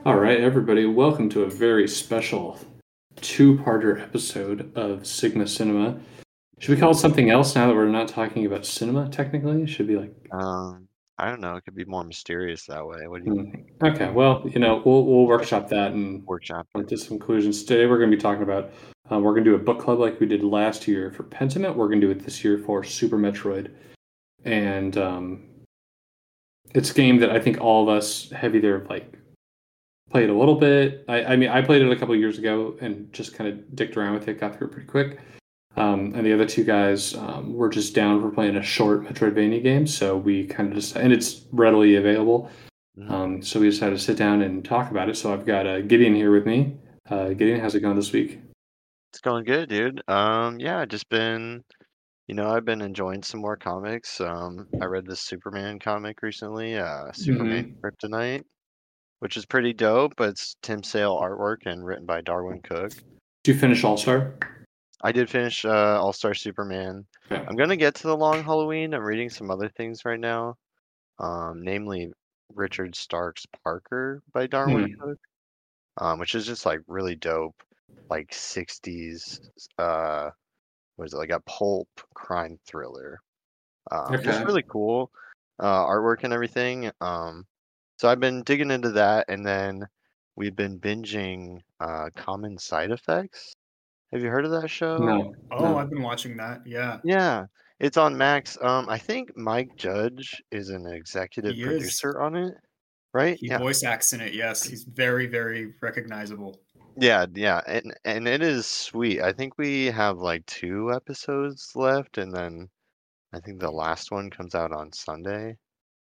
All right, everybody, welcome to a very special two-parter episode of Sigma Cinema. Should we call it something else now that we're not talking about cinema, technically? It should be like, Um, I don't know. It could be more mysterious that way. What do you hmm. think? Okay, well, we'll workshop that and Workshop come it. to some conclusions. Today we're going to be talking about, we're going to do a book club like we did last year for Pentiment. We're going to do it this year for Super Metroid. And it's a game that I think all of us have either like played a little bit. I mean, I played it a couple of years ago and just kind of dicked around with it, got through it pretty quick. And the other two guys were just down for playing a short Metroidvania game, so we kind of just, and it's readily available. Mhm. So we decided to sit down and talk about it. So I've got Gideon here with me. Gideon, how's it going this week? It's going good, dude. Yeah, just been, I've been enjoying some more comics. I read this Superman comic recently, Superman Mm-hmm. Kryptonite, which is pretty dope, but it's Tim Sale artwork and written by Darwin Cook. Did you finish All Star? I did finish All-Star Superman. Yeah. I'm gonna get to the Long Halloween. I'm reading some other things right now, namely Richard Stark's Parker by Darwin Hmm. Cook. Which is just like really dope, like 60s, uh, what is it, like a pulp crime thriller. Just Okay. really cool, artwork and everything. So I've been digging into that, and then we've been binging Common Side Effects. Have you heard of that show? No. Oh, No. I've been watching that. Yeah, Yeah, it's on Max. I think Mike Judge is an executive he is. producer on it, right? He Yeah. voice acts in it. Yes, he's very, very recognizable. Yeah, yeah, and it is sweet. I think we have like two episodes left, and then I think the last one comes out on Sunday.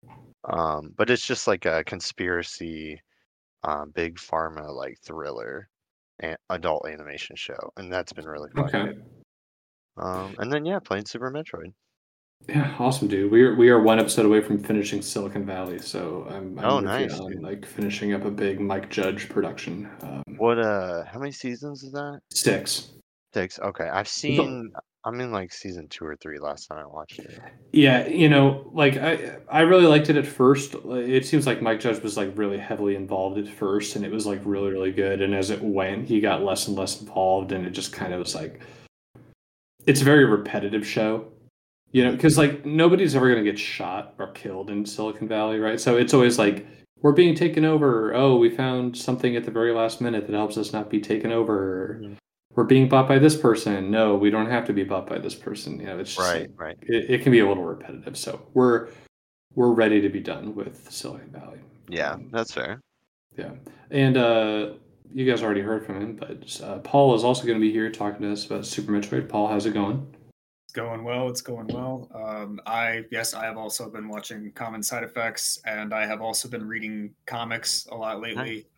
But it's just like a conspiracy, big pharma like thriller, adult animation show, and that's been really fun. Okay. And then yeah, playing Super Metroid. Yeah, awesome, dude. We are one episode away from finishing Silicon Valley, so I'm Oh, with you nice, on dude. like finishing up a big Mike Judge production. How many seasons is that? Six. Six. Okay, I'm in like season two or three last time I watched it. Yeah, like I really liked it at first. It seems like Mike Judge was like really heavily involved at first, and it was like really, really good. And as it went, he got less and less involved, and it just kind of was like it's a very repetitive show. Mhm. Because like nobody's ever gonna get shot or killed in Silicon Valley, right? So it's always like we're being taken over. Oh, we found something at the very last minute that helps us not be taken over. Mhm. We're being bought by this person. No, we don't have to be bought by this person. It's just Right, like right. it can be a little repetitive. So we're ready to be done with Silicon Valley. Yeah, that's fair. Yeah, and you guys already heard from him, but Paul is also going to be here talking to us about Super Metroid. Paul, how's it going? It's going well. It's going well. I have also been watching Common Side Effects, and I have also been reading comics a lot Nice. lately.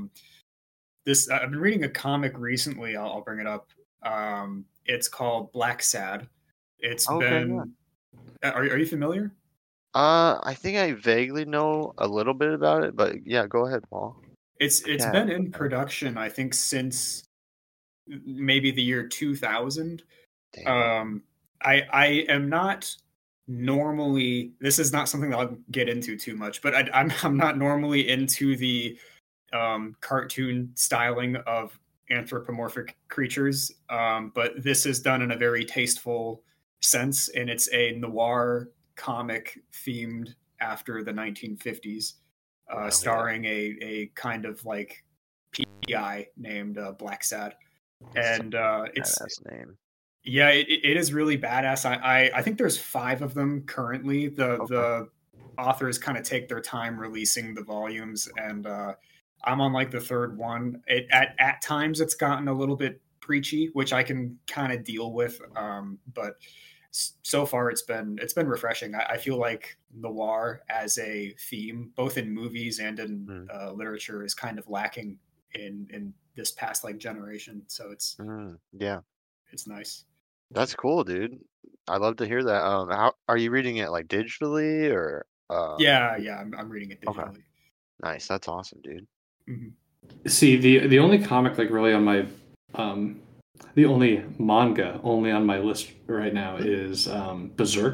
This I've been reading a comic recently. I'll bring it up. It's called Black Sad. It's Okay, yeah. been. Are you familiar? I think I vaguely know a little bit about it, but yeah, go ahead, Paul. It's Cat. been in Okay. production, I think, since maybe the year 2000. Damn. Um, I am not normally. This is not something that I'll get into too much, but I'm not normally into the cartoon styling of anthropomorphic creatures. But this is done in a very tasteful sense, and it's a noir comic themed after the 1950s, Hell yeah. starring a kind of like PI named Black Sad, Such and a it's badass name. yeah, it is really badass. I think there's five of them currently. Okay. The authors kind of take their time releasing the volumes, and I'm on like the third one. At times it's gotten a little bit preachy, which I can kind of deal with. But so far it's been refreshing. I feel like noir as a theme, both in movies and in Mm, literature, is kind of lacking in this past like generation. So yeah, it's nice. that's cool, dude. I love to hear that. How are you reading it like digitally or Yeah, yeah, I'm reading it okay. digitally. Nice. That's awesome, dude. Mhm. See, the only comic like really on my um, the only manga only on my list right now is Berserk.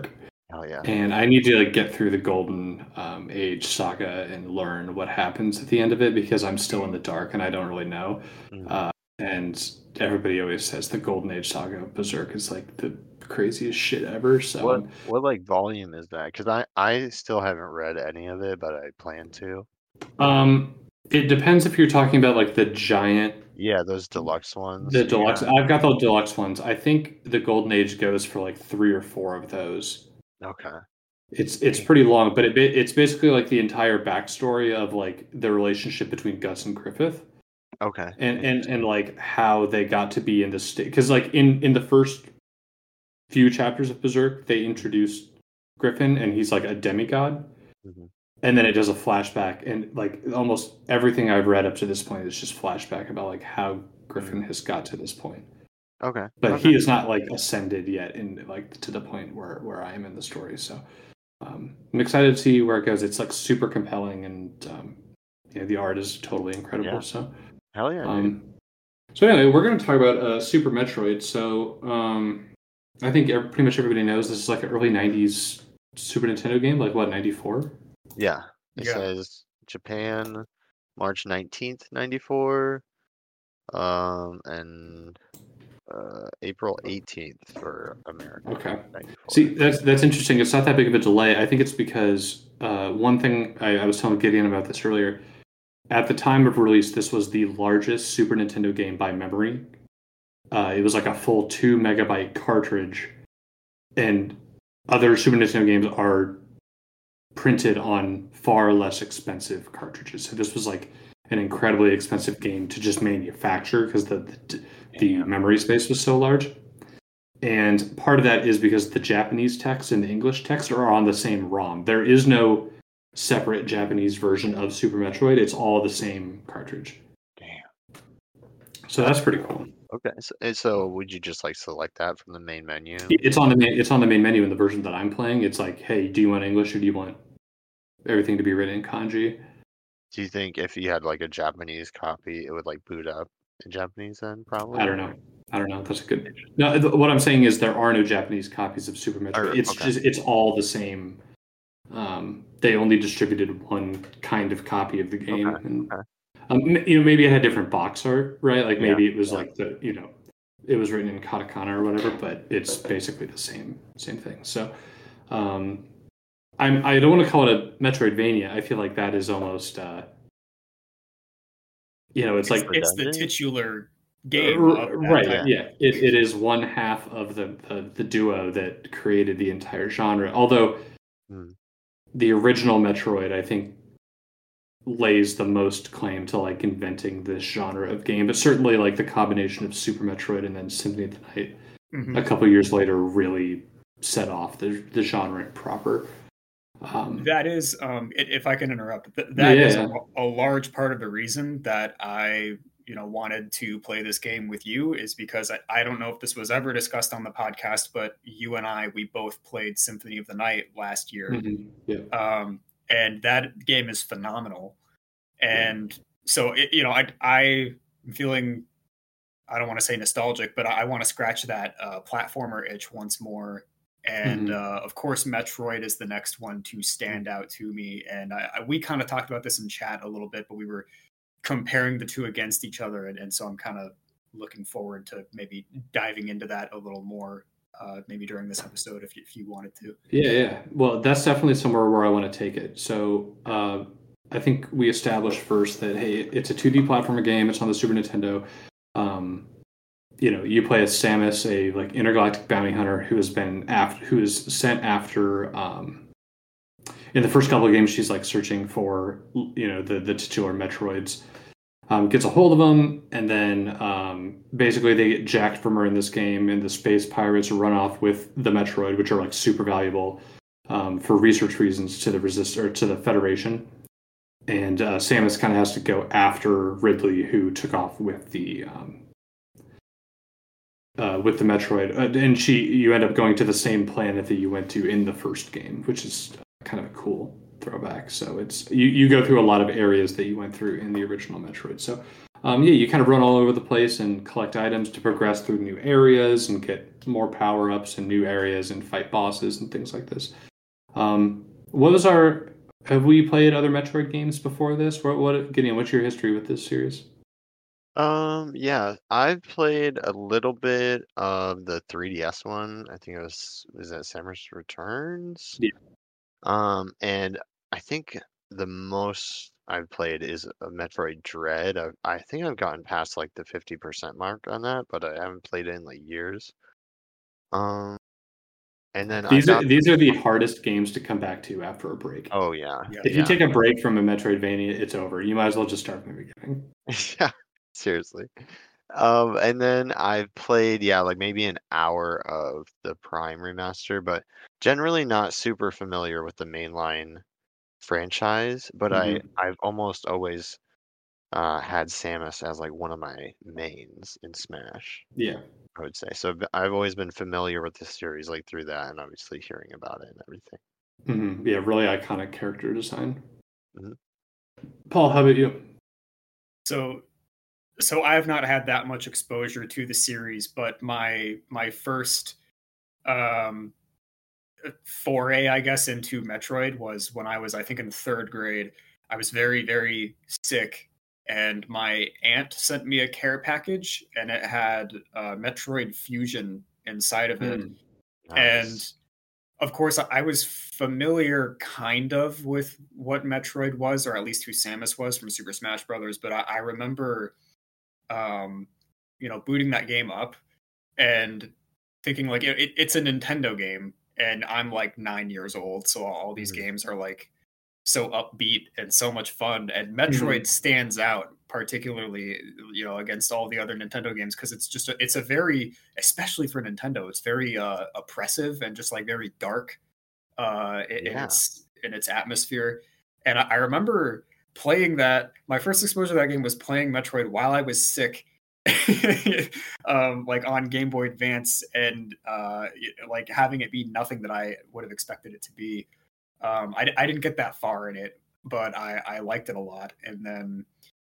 Hell yeah. And I need to like get through the Golden Age saga and learn what happens at the end of it because I'm still in the dark and I don't really know. Mhm. And everybody always says the Golden Age saga of Berserk is like the craziest shit ever. So What like volume is that? Because I still haven't read any of it, but I plan to. It depends if you're talking about like the giant, Yeah, those deluxe ones the you deluxe. got. I've got the deluxe ones. I think the Golden Age goes for like 3 or 4 of those. Okay. It's pretty long, but it's basically like the entire backstory of like the relationship between Gus and Griffith, Okay. and like how they got to be in this state. Because like in the first few chapters of Berserk, they introduced Griffin, and he's like a demigod, Hmm. and then it does a flashback, and like almost everything I've read up to this point is just flashback about like how Griffin has got to this point. Okay. But Okay. he is not like ascended yet, in like to the point where I am in the story. So. I'm excited to see where it goes. It's like super compelling, and the art is totally incredible. Yeah. So, Hell yeah, dude. So anyway, we're going to talk about Super Metroid. So, I think pretty much everybody knows this is like an early '90s Super Nintendo game, like what, '94? Yeah. It Yeah. says Japan, March 19th, 94, and April 18th for America. Okay. 94. See, that's interesting. It's not that big of a delay. I think it's because one thing I was telling Gideon about this earlier. At the time of release, this was the largest Super Nintendo game by memory. It was like a full 2 MB cartridge, and other Super Nintendo games are printed on far less expensive cartridges. So this was like an incredibly expensive game to just manufacture because the memory space was so large. And part of that is because the Japanese text and the English text are on the same ROM. There is no separate Japanese version of Super Metroid. It's all the same cartridge. Damn. So that's pretty cool. Okay. So would you just like select that from the main menu? It's on the main menu in the version that I'm playing. It's like, hey, do you want English or do you want everything to be written in kanji? Do you think if you had like a Japanese copy, it would like boot up in Japanese then probably? I don't know. That's a good. No, what I'm saying is there are no Japanese copies of Super Metroid. It's all the same. They only distributed one kind of copy of the game, and maybe it had different box art, right? Like maybe it was like it was written in katakana or whatever, but it's basically the same thing. So, I don't want to call it a Metroidvania. I feel like that is almost, it's like it's the titular game, right? Yeah, it is one half of the duo that created the entire genre. Although the original Metroid, I think, lays the most claim to like inventing this genre of game, but certainly like the combination of Super Metroid and then Symphony of the Night a couple years later really set off the genre proper. That is, if I can interrupt, that is a large part of the reason that I wanted to play this game with you, is because I don't know if this was ever discussed on the podcast, but you and we both played Symphony of the Night last year. And that game is phenomenal. And so, I'm feeling, I don't want to say nostalgic, but I want to scratch that platformer itch once more. And of course, Metroid is the next one to stand out to me. And we kind of talked about this in chat a little bit, but we were comparing the two against each other. And so I'm kind of looking forward to maybe diving into that a little more. Maybe during this episode, if you wanted to. Yeah. Well, that's definitely somewhere where I want to take it. So I think we established first that, hey, it's a 2D platformer game. It's on the Super Nintendo. You play as Samus, a like intergalactic bounty hunter who is sent after. In the first couple of games, she's like searching for the titular Metroids. Gets a hold of them, and then basically they get jacked from her in this game, and the space pirates run off with the Metroid, which are like super valuable for research reasons to the Federation. And Samus kind of has to go after Ridley, who took off with the Metroid, and you end up going to the same planet that you went to in the first game, which is kind of a cool throwback. So it's you go through a lot of areas that you went through in the original Metroid. So Yeah, you kind of run all over the place and collect items to progress through new areas and get more power ups in new areas and fight bosses and things like this. What was our? Have we played other Metroid games before this? Gideon? What's your history with this series? Yeah, I've played a little bit of the 3DS one. I think was that Samus Returns? Yeah. And I think the most I've played is a Metroid Dread. I think I've gotten past like the 50% mark on that, but I haven't played it in like years. Um, and then I got These are the hardest games to come back to after a break. oh yeah, Yeah. If you take a break from a Metroidvania, it's over. You might as well just start from the beginning. yeah, seriously. And then I've played, yeah, like maybe an hour of the Prime remaster, but generally not super familiar with the mainline franchise. But Mhm. I've almost always had Samus as like one of my mains in Smash, Yeah. I would say. So I've always been familiar with the series like through that and obviously hearing about it and everything. Yeah, really iconic character design. Mhm. Paul, how about you? So so I have not had that much exposure to the series, but my first um foray, I guess, into Metroid was when I was, I think, in third grade. I was very, very sick, and my aunt sent me a care package, and it had Metroid Fusion inside of it. Hmm. And Nice. of course, I was familiar kind of with what Metroid was, or at least who Samus was from Super Smash Brothers. But I remember, um, booting that game up and thinking like it's a Nintendo game, and I'm like 9 years old, so all these Mhm. games are like so upbeat and so much fun. And Mhm. Metroid stands out particularly, against all the other Nintendo games because it's a very, especially for Nintendo, it's very oppressive and just like very dark in Yeah. its atmosphere. And I remember playing that. My first exposure to that game was playing Metroid while I was sick, like on Game Boy Advance, and like having it be nothing that I would have expected it to be. I didn't get that far in it, but I liked it a lot, and then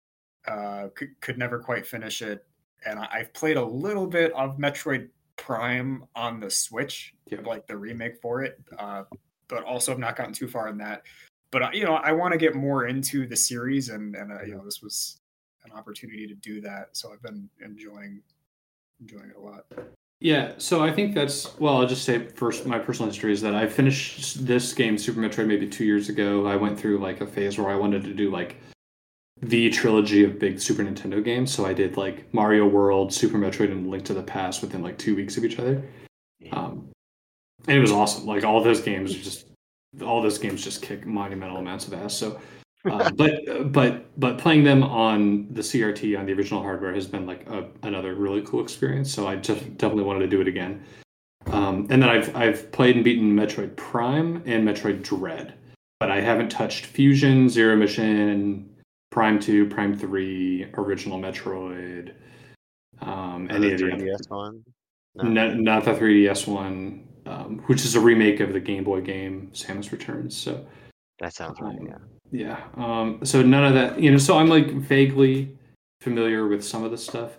could never quite finish it. And I've played a little bit of Metroid Prime on the Switch, Yeah. like the remake for it, but also have not gotten too far in that. But I want to get more into the series, and Mhm. this was an opportunity to do that. So I've been enjoying it a lot. Yeah, so I think that's well. I'll just say first, my personal history is that I finished this game, Super Metroid, maybe 2 years ago. I went through like a phase where I wanted to do like the trilogy of big Super Nintendo games. So I did like Mario World, Super Metroid, and Link to the Past within like 2 weeks of each other. Yeah. Um, and it was awesome. Like all those games just kick monumental amounts of ass. So, but playing them on the CRT on the original hardware has been like another really cool experience. So I just definitely wanted to do it again. And then I've played and beaten Metroid Prime and Metroid Dread, but I haven't touched Fusion, Zero Mission, Prime 2, Prime 3, original Metroid, The any of the other. 3DS one? No. Not the 3DS one, which is a remake of the Game Boy game Samus Returns. So That sounds right, yeah. yeah, so none of that. So I'm like vaguely familiar with some of the stuff.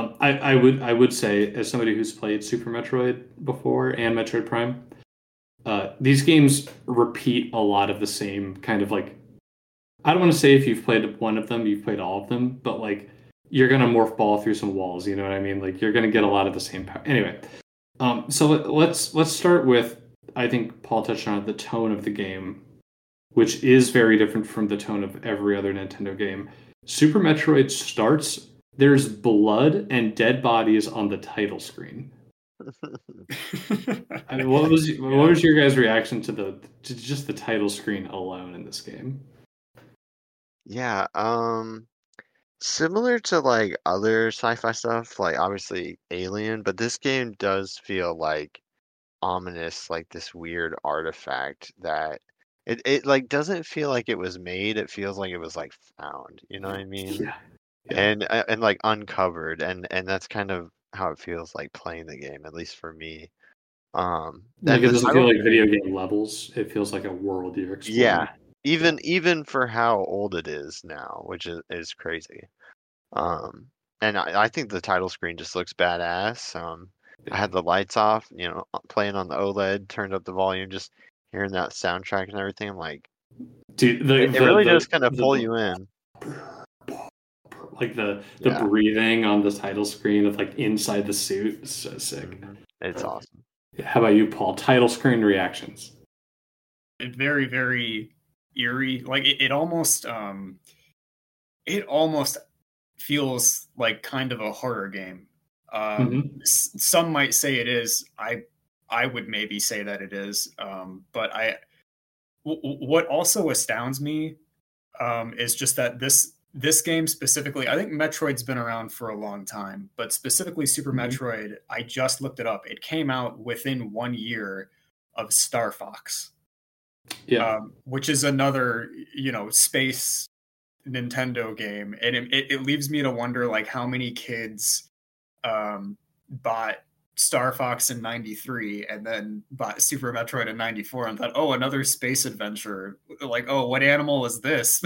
I would say as somebody who's played Super Metroid before and Metroid Prime, these games repeat a lot of the same kind of like. I don't want to say if you've played one of them, you've played all of them, but like you're gonna morph ball through some walls. You know what I mean? Like you're gonna get a lot of the same power. Anyway, so let's start with. I think Paul touched on it, the tone of the game, which is very different from the tone of every other Nintendo game. Super Metroid starts. There's blood and dead bodies on the title screen. I mean, what Yeah. was your guys' reaction to just the title screen alone in this game? Yeah, similar to like other sci-fi stuff, like obviously Alien, but this game does feel like ominous, like this weird artifact that it like doesn't feel like it was made. It feels like it was like found, you know what I mean? Yeah, yeah. And like uncovered, and that's kind of how it feels like playing the game, at least for me. Like And it the doesn't feel title like video screen, game levels. It feels like a world you're yeah, exploring. Yeah. even for how old it is now, which is crazy. And I think the title screen just looks badass. I had the lights off, playing on the OLED, turned up the volume, just hearing that soundtrack and everything. I'm like, Dude, it really does kind of pull you in. Like the Yeah. breathing on the title screen of like inside the suit is so sick. It's awesome. How about you, Paul? Title screen reactions. Very, very eerie. Like it almost feels like kind of a horror game. Some might say it is. I would maybe say that it is. But what also astounds me is just that this game specifically, I think Metroid's been around for a long time, but specifically Super Metroid, I just looked it up. It came out within 1 year of Star Fox. Yeah. Which is another, space Nintendo game. And it leaves me to wonder, like, how many kids bought Star Fox in 93 and then bought Super Metroid in 94 and thought, oh, another space adventure. Like, oh, what animal is this?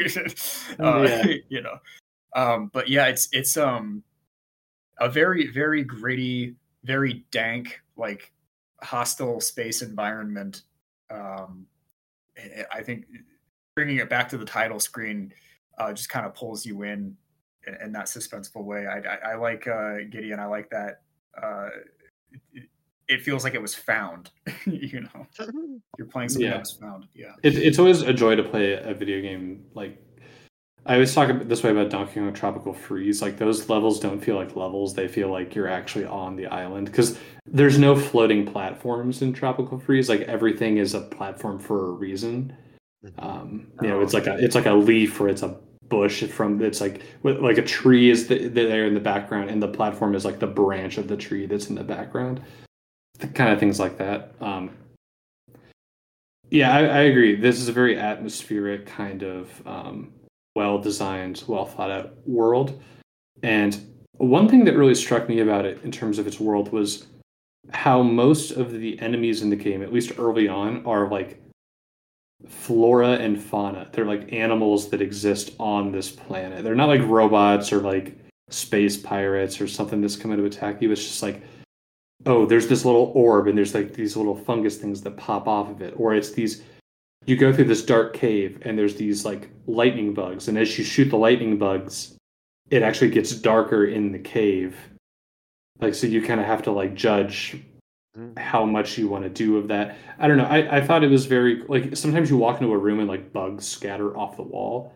Yeah. But yeah, it's a very, very gritty, very dank, like hostile space environment. I think bringing it back to the title screen just kind of pulls you in that suspenseful way. I like Gideon. I like that. It feels like it was found. You're playing something that was found. Yeah. It's always a joy to play a video game. Like, I always talk this way about Donkey Kong Tropical Freeze. Like, those levels don't feel like levels; they feel like you're actually on the island because there's no floating platforms in Tropical Freeze. Like, everything is a platform for a reason. It's like a leaf or it's a bush it's like a tree is there in the background, and the platform is like the branch of the tree that's in the background. The kind of things like that. Yeah, I agree. This is a very atmospheric kind of well-designed, well-thought-out world. And one thing that really struck me about it in terms of its world was how most of the enemies in the game, at least early on, are like flora and fauna. They're like animals that exist on this planet. They're not like robots or like space pirates or something that's coming to attack you. It's just like, oh, there's this little orb and there's like these little fungus things that pop off of it. Or it's these, you go through this dark cave and there's these like lightning bugs. And as you shoot the lightning bugs, it actually gets darker in the cave. Like, so you kind of have to like judge how much you want to do of that. I don't know. I thought it was very, like, sometimes you walk into a room and like bugs scatter off the wall.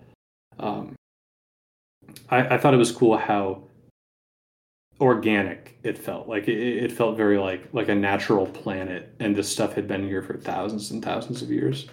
I thought it was cool how organic it felt. Like it felt very like a natural planet, and this stuff had been here for thousands and thousands of years.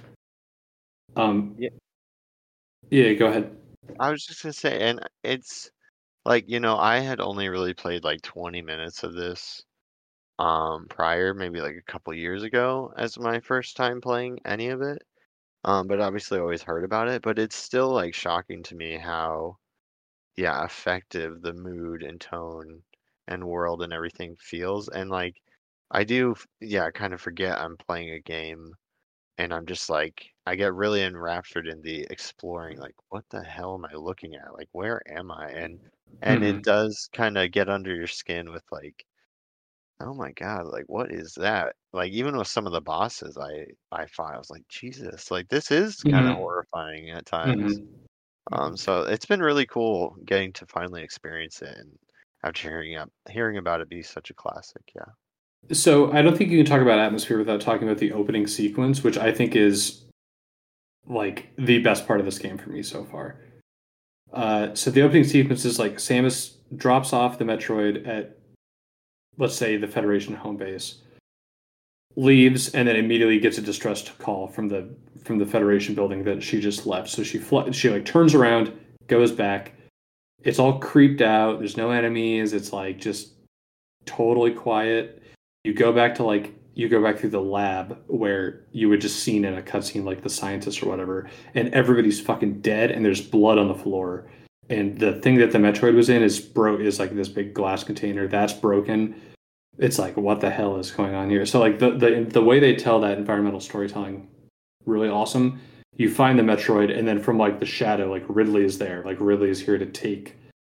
Yeah, go ahead. I was just gonna say, and it's like, I had only really played like 20 minutes of this prior, maybe like a couple years ago as my first time playing any of it. But obviously always heard about it, but it's still like shocking to me how effective the mood and tone and world and everything feels. And like I do kind of forget I'm playing a game, and I'm just like, I get really enraptured in the exploring, like, what the hell am I looking at? Like, where am I? And it does kind of get under your skin with like, oh my God, like, what is that? Like, even with some of the bosses I fought, I was like, Jesus, like, this is kind of horrifying at times. So it's been really cool getting to finally experience it, and after hearing about it be such a classic. Yeah. So I don't think you can talk about atmosphere without talking about the opening sequence, which I think is like the best part of this game for me so far. So the opening sequence is like Samus drops off the Metroid at, let's say, the Federation home base, leaves, and then immediately gets a distress call from the Federation building that she just left. So she like turns around, goes back. It's all creeped out. There's no enemies. It's like just totally quiet. You go back through the lab where you would just seen in a cutscene like the scientist or whatever, and everybody's fucking dead and there's blood on the floor. And the thing that the Metroid was in is like this big glass container that's broken. It's like, what the hell is going on here? So like the way they tell that environmental storytelling, really awesome. You find the Metroid, and then from like the shadow, like Ridley is there. Like Ridley is here to take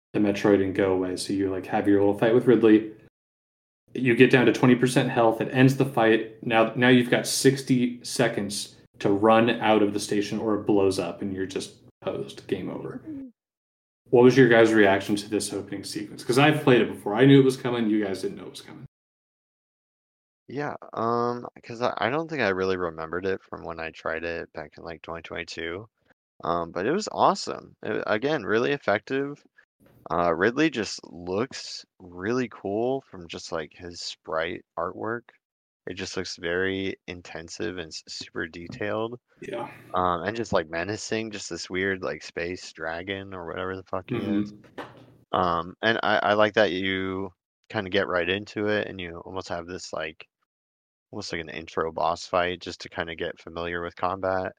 the Metroid and go away. So you like have your little fight with Ridley. You get down to 20% health. It ends the fight. Now you've got 60 seconds to run out of the station, or it blows up, and you're just posed. Game over. What was your guys' reaction to this opening sequence? Because I've played it before. I knew it was coming. You guys didn't know it was coming. Yeah, because I don't think I really remembered it from when I tried it back in like 2022. But it was awesome. Again, really effective. Ridley just looks really cool from just like his sprite artwork. It just looks very intensive and super detailed. Yeah. And just like menacing, just this weird like space dragon or whatever the fuck he is. And I like that you kind of get right into it and you almost have this like almost like an intro boss fight just to kind of get familiar with combat.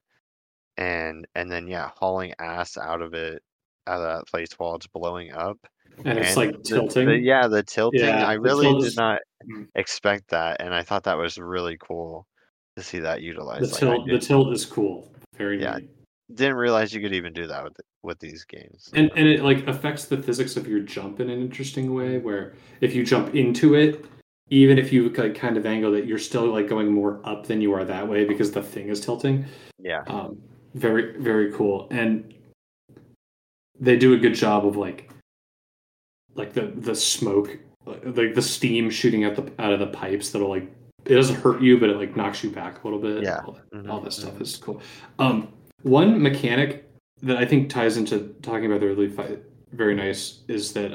And then yeah, hauling ass out of that place while it's blowing up. And it's And like tilting. yeah, the tilting, Yeah, I the really tilt did is not expect that, and I thought that was really cool to see that the utilized. Like tilt. The tilt is cool. Very yeah, neat. didn't realize you could even do that with these games. And it like affects the physics of your jump in an interesting way, where if you jump into it, even if you like kind of angle it, you're still like going more up than you are that way because the thing is tilting. Yeah. Very, very cool. And they do a good job of like the smoke, like the steam shooting out of the pipes that'll like it doesn't hurt you, but it like knocks you back a little bit. Yeah. All this stuff is cool. One mechanic that I think ties into talking about the Ridley fight very nice is that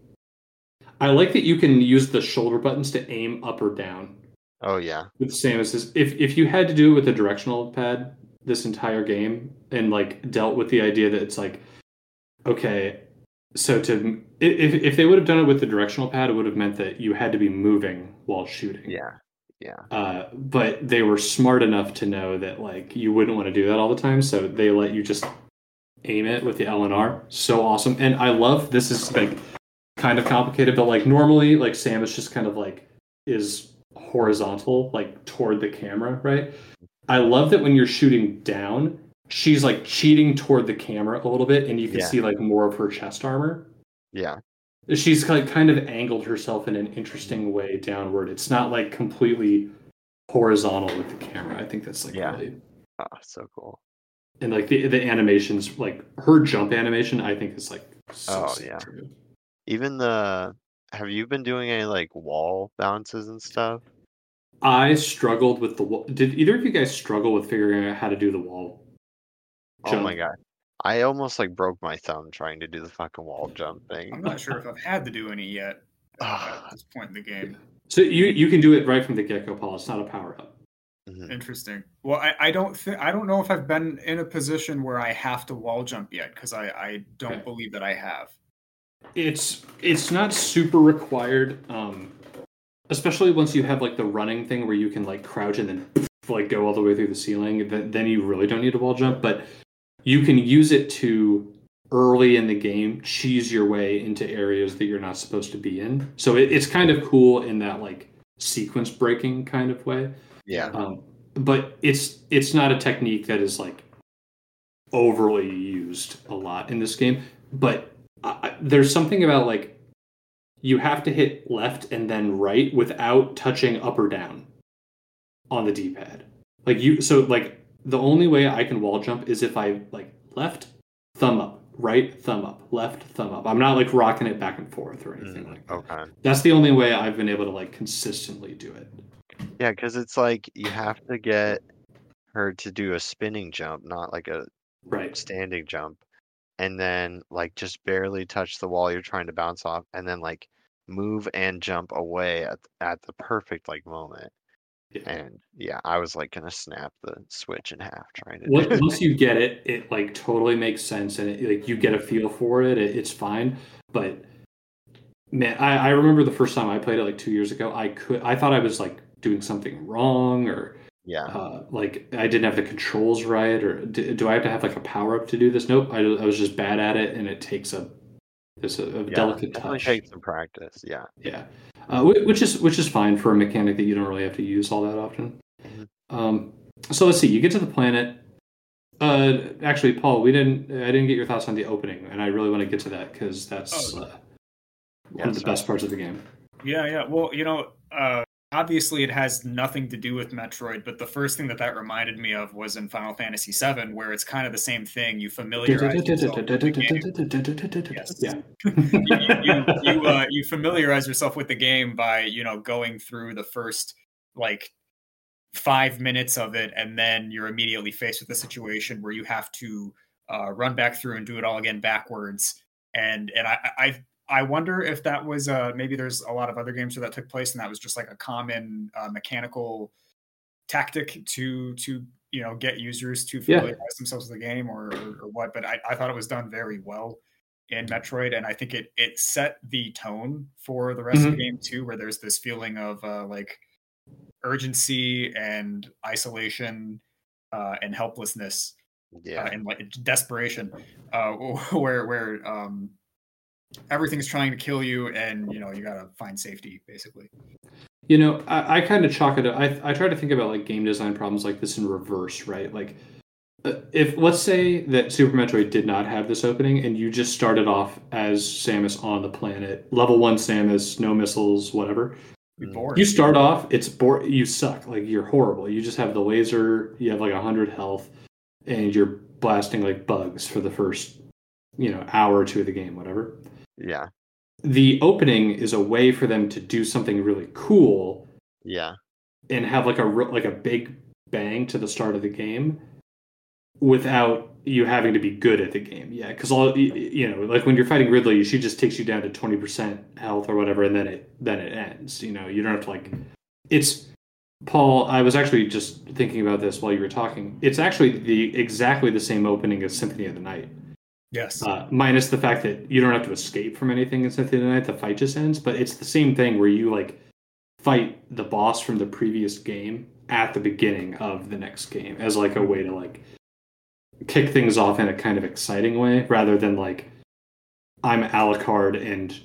I like that you can use the shoulder buttons to aim up or down. Oh yeah. With Samus, if you had to do it with a directional pad this entire game and like dealt with the idea that it's like, okay, so if they would have done it with the directional pad, it would have meant that you had to be moving while shooting. Yeah. But they were smart enough to know that like you wouldn't want to do that all the time, so they let you just aim it with the L and R. So awesome. And I love this is like kind of complicated, but like normally like Samus just kind of like is horizontal, like toward the camera, right? I love that when you're shooting down, she's like cheating toward the camera a little bit, and you can see like more of her chest armor. Yeah. She's like kind of angled herself in an interesting way downward. It's not like completely horizontal with the camera. I think that's like really so cool. And like the animations, like her jump animation, I think is like so true. Even have you been doing any like wall bounces and stuff? I struggled with the wall. Did either of you guys struggle with figuring out how to do the wall jump? Oh my god. I almost like broke my thumb trying to do the fucking wall jump thing. I'm not sure if I've had to do any yet at this point in the game. So you can do it right from the get-go, Paul. It's not a power-up. Mm-hmm. Interesting. Well, I don't know if I've been in a position where I have to wall jump yet, because I don't believe that I have. It's not super required, especially once you have like the running thing where you can like crouch and then like go all the way through the ceiling. Then you really don't need a wall jump, but you can use it to early in the game cheese your way into areas that you're not supposed to be in. So it's kind of cool in that like sequence breaking kind of way. Yeah. But it's not a technique that is like overly used a lot in this game. But there's something about like you have to hit left and then right without touching up or down on the D-pad. So the only way I can wall jump is if I like left thumb up, right thumb up, left thumb up. I'm not like rocking it back and forth or anything like that. Okay. That's the only way I've been able to like consistently do it. Yeah, because it's like you have to get her to do a spinning jump, not like a standing jump, and then like just barely touch the wall you're trying to bounce off, and then like move and jump away at the perfect like moment. Yeah. And yeah, I was like gonna snap the Switch in half trying to. Once you get it, it like totally makes sense, and like you get a feel for it. It's fine, but man, I remember the first time I played it like 2 years ago. I thought I was like doing something wrong, or like I didn't have the controls right, or do I have to have like a power up to do this? Nope, I was just bad at it, and it takes a delicate touch. It takes some practice. Yeah. Which is fine for a mechanic that you don't really have to use all that often. Mm-hmm. So let's see. You get to the planet. Actually, Paul, I didn't get your thoughts on the opening, and I really want to get to that because that's one of the best parts of the game. Yeah. Well, obviously it has nothing to do with Metroid, but the first thing that reminded me of was in Final Fantasy VII, where it's kind of the same thing. You familiarize yourself with the game. Yes. Yeah. You familiarize yourself with the game by, going through the first like 5 minutes of it, and then you're immediately faced with a situation where you have to run back through and do it all again backwards. And I wonder if that was maybe there's a lot of other games where that took place, and that was just like a common mechanical tactic to get users to familiarize themselves with the game or what. But I thought it was done very well in Metroid, and I think it set the tone for the rest of the game too, where there's this feeling of like urgency and isolation and helplessness and like desperation where everything's trying to kill you, and you gotta find safety basically. I kind of chalk it up. I try to think about like game design problems like this in reverse, right? Like if let's say that Super Metroid did not have this opening and you just started off as Samus on the planet, level 1 Samus, no missiles, whatever. You start off, it's bored. You suck. Like you're horrible. You just have the laser. You have like 100 health, and you're blasting like bugs for the first, hour or two of the game, whatever. Yeah. The opening is a way for them to do something really cool. Yeah. And have like a big bang to the start of the game, without you having to be good at the game. Yeah, because like when you're fighting Ridley, she just takes you down to 20% health or whatever, and then it ends. You don't have to like. It's Paul. I was actually just thinking about this while you were talking. It's actually exactly the same opening as Symphony of the Night. Yes. Minus the fact that you don't have to escape from anything in Symphony of the Night. The fight just ends, but it's the same thing where you like fight the boss from the previous game at the beginning of the next game as like a way to like kick things off in a kind of exciting way, rather than like I'm Alucard and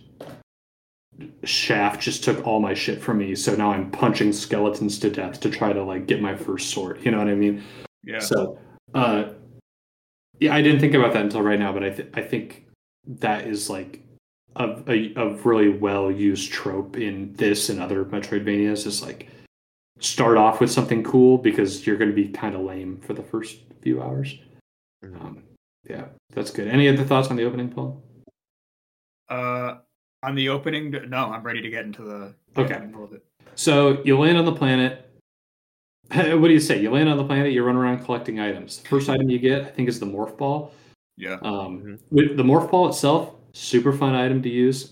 Shaft just took all my shit from me, so now I'm punching skeletons to death to try to like get my first sword. You know what I mean? Yeah. So, yeah, I didn't think about that until right now, but I think that is like a really well used trope in this and other Metroidvanias. Is like start off with something cool because you're going to be kind of lame for the first few hours. Yeah, that's good. Any other thoughts on the opening, Paul? On the opening, no, I'm ready to get into the middle of it. So you land on the planet. What do you say? You land on the planet, you run around collecting items. The first item you get, I think, is the Morph Ball. Yeah. With the Morph Ball itself, super fun item to use.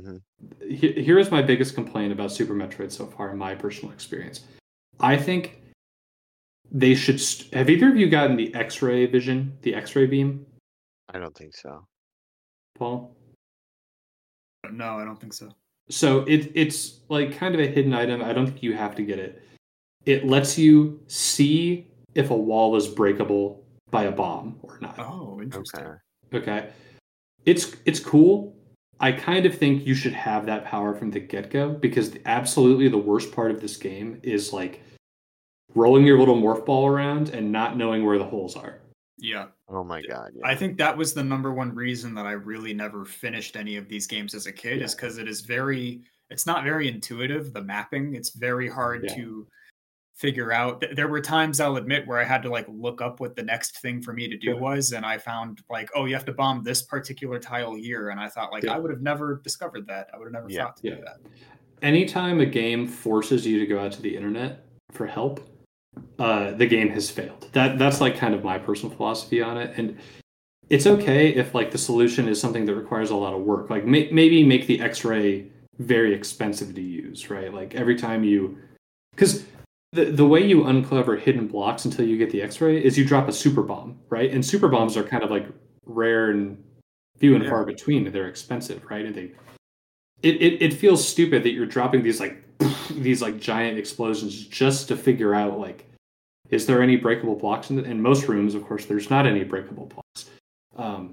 Here is my biggest complaint about Super Metroid so far, in my personal experience. I think they should. Have either of you gotten the X-ray vision, the X-ray beam? I don't think so. Paul? No, I don't think so. So it's like kind of a hidden item. I don't think you have to get it. It lets you see if a wall is breakable by a bomb or not. Oh, interesting. Okay. It's cool. I kind of think you should have that power from the get-go, because absolutely the worst part of this game is like rolling your little morph ball around and not knowing where the holes are. Yeah. Oh my god. Yeah. I think that was the number one reason that I really never finished any of these games as a kid, is because it's not very intuitive, the mapping. It's very hard to figure out. There were times, I'll admit, where I had to like look up what the next thing for me to do was, and I found like, oh, you have to bomb this particular tile here, and I thought like I would have never discovered that. I would have never thought to do that. Anytime a game forces you to go out to the internet for help, the game has failed. That's like kind of my personal philosophy on it. And it's okay if like the solution is something that requires a lot of work. Like maybe make the X-ray very expensive to use, right? Like every time because the way you uncover hidden blocks until you get the X-ray is you drop a super bomb, right? And super bombs are kind of like rare and few and far between. They're expensive, right? And it feels stupid that you're dropping these like giant explosions just to figure out like, is there any breakable blocks in most rooms? Of course, there's not any breakable blocks.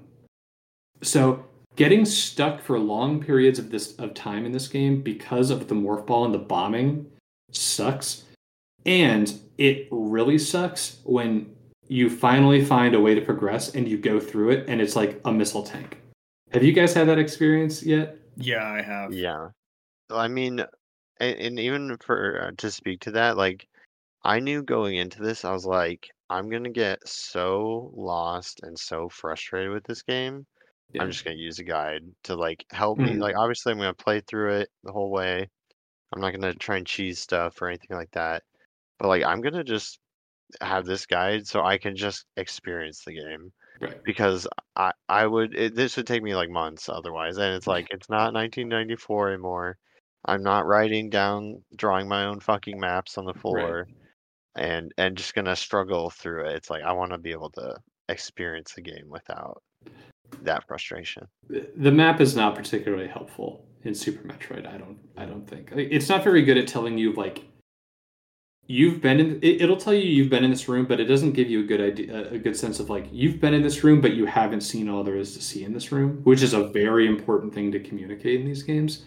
So getting stuck for long periods of time in this game because of the morph ball and the bombing sucks. And it really sucks when you finally find a way to progress and you go through it and it's like a missile tank. Have you guys had that experience yet? Yeah, I have. Yeah. I mean, and even for to speak to that, like I knew going into this, I was like, I'm gonna get so lost and so frustrated with this game. I'm Yeah. just gonna use a guide to like help me. Mhm. Like obviously I'm gonna play through it the whole way. I'm not gonna try and cheese stuff or anything like that. But like I'm gonna just have this guide so I can just experience the game Right. because this would take me like months otherwise, and it's like it's not 1994 anymore. I'm not writing down, drawing my own fucking maps on the Right. floor and just gonna struggle through it. It's like I want to be able to experience the game without that frustration. The map is not particularly helpful in Super Metroid. I don't think it's not very good at telling you like you've been in. It'll tell you you've been in this room, but it doesn't give you a good idea, a good sense of like you've been in this room, but you haven't seen all there is to see in this room, which is a very important thing to communicate in these games.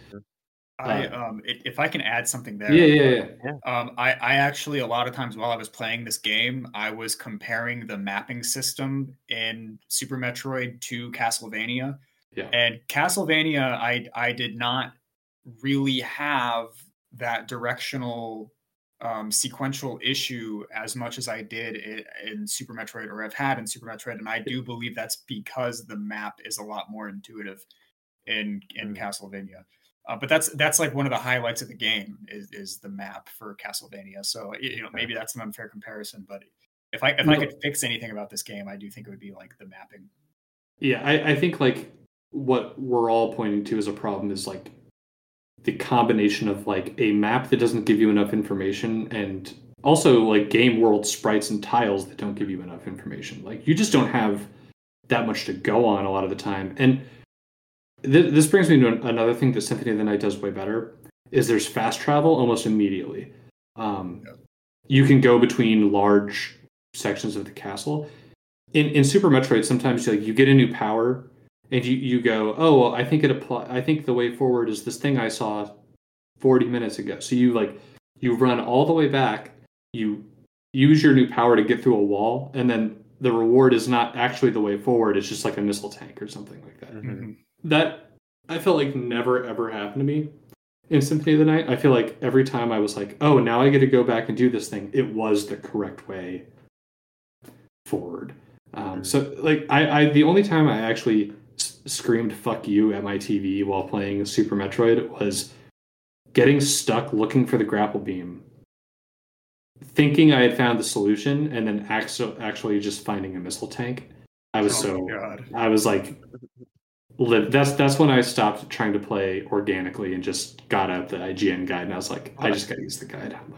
If I can add something there, Yeah. I actually a lot of times while I was playing this game, I was comparing the mapping system in Super Metroid to Castlevania. Yeah. And Castlevania, I did not really have that directional sequential issue as much as I did in Super Metroid, or I've had in Super Metroid, and I do believe that's because the map is a lot more intuitive in Castlevania. But that's like one of the highlights of the game is the map for Castlevania. So maybe that's an unfair comparison, but if I could fix anything about this game, I do think it would be like the mapping. Yeah, I think like what we're all pointing to as a problem is like the combination of like a map that doesn't give you enough information and also like game world sprites and tiles that don't give you enough information. Like you just don't have that much to go on a lot of the time. And this brings me to another thing that Symphony of the Night does way better is there's fast travel almost immediately. You can go between large sections of the castle. In Super Metroid, sometimes you get a new power and you go, oh well, I think the way forward is this thing I saw 40 minutes ago. So you run all the way back, you use your new power to get through a wall, and then the reward is not actually the way forward, it's just like a missile tank or something like that. Mm-hmm. That I felt like never ever happened to me in Symphony of the Night. I feel like every time I was like, oh, now I get to go back and do this thing, it was the correct way forward. So like I the only time I actually screamed "fuck you" at my TV while playing Super Metroid was getting stuck looking for the grapple beam, thinking I had found the solution, and then actually just finding a missile tank. I was I was like, that's when I stopped trying to play organically and just got out the IGN guide, and I was like, I just gotta use the guide. I'm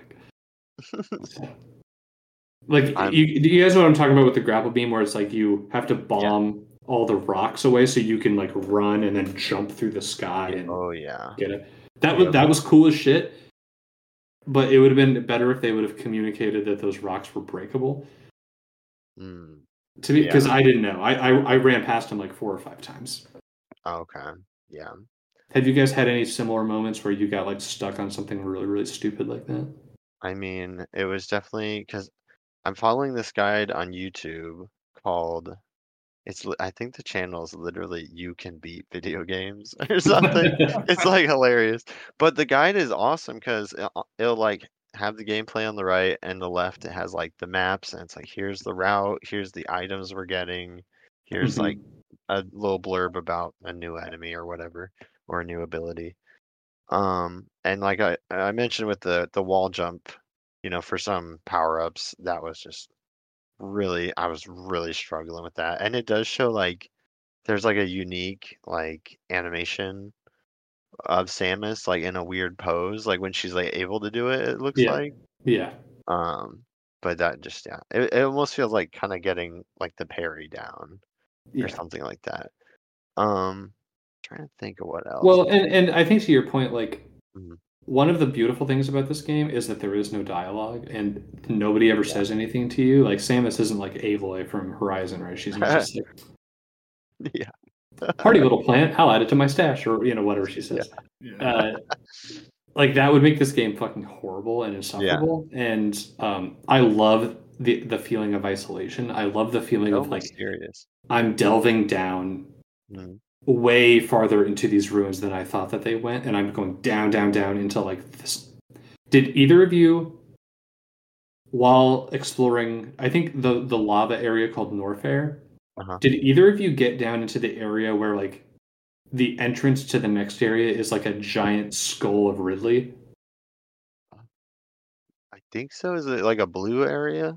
like, do you guys know what I'm talking about with the grapple beam, where it's like you have to bomb all the rocks away so you can like run and then jump through the sky and get it. That was cool as shit. But it would have been better if they would have communicated that those rocks were breakable. To me, because I didn't know. I ran past them like 4 or 5 times. Okay. Yeah. Have you guys had any similar moments where you got like stuck on something really, really stupid like that? I mean, it was definitely because I'm following this guide on YouTube called I think the channel is literally "You Can Beat Video Games" or something. It's like hilarious. But the guide is awesome because it'll like have the gameplay on the right and the left. It has like the maps and it's like here's the route, here's the items we're getting, here's like a little blurb about a new enemy or whatever or a new ability. And like I mentioned with the wall jump, for some power ups, that was just I was really struggling with that. And it does show like there's like a unique like animation of Samus like in a weird pose, like when she's like able to do it, it looks like. Yeah. But that just it almost feels like kind of getting like the parry down or something like that. Trying to think of what else. Well, and I think to your point, like one of the beautiful things about this game is that there is no dialogue and nobody ever says anything to you. Like Samus isn't like Aloy from Horizon, right? She's just like, party little plant, I'll add it to my stash, or whatever she says. Like that would make this game fucking horrible and insufferable. And I love the feeling of isolation. I love the feeling So of like mysterious. I'm delving down Mhm. way farther into these ruins than I thought that they went, and I'm going down, down, down into like this. Did either of you, while exploring, I think the lava area called Norfair, Uh-huh. did either of you get down into the area where like the entrance to the next area is like a giant skull of Ridley? I think so. Is it like a blue area?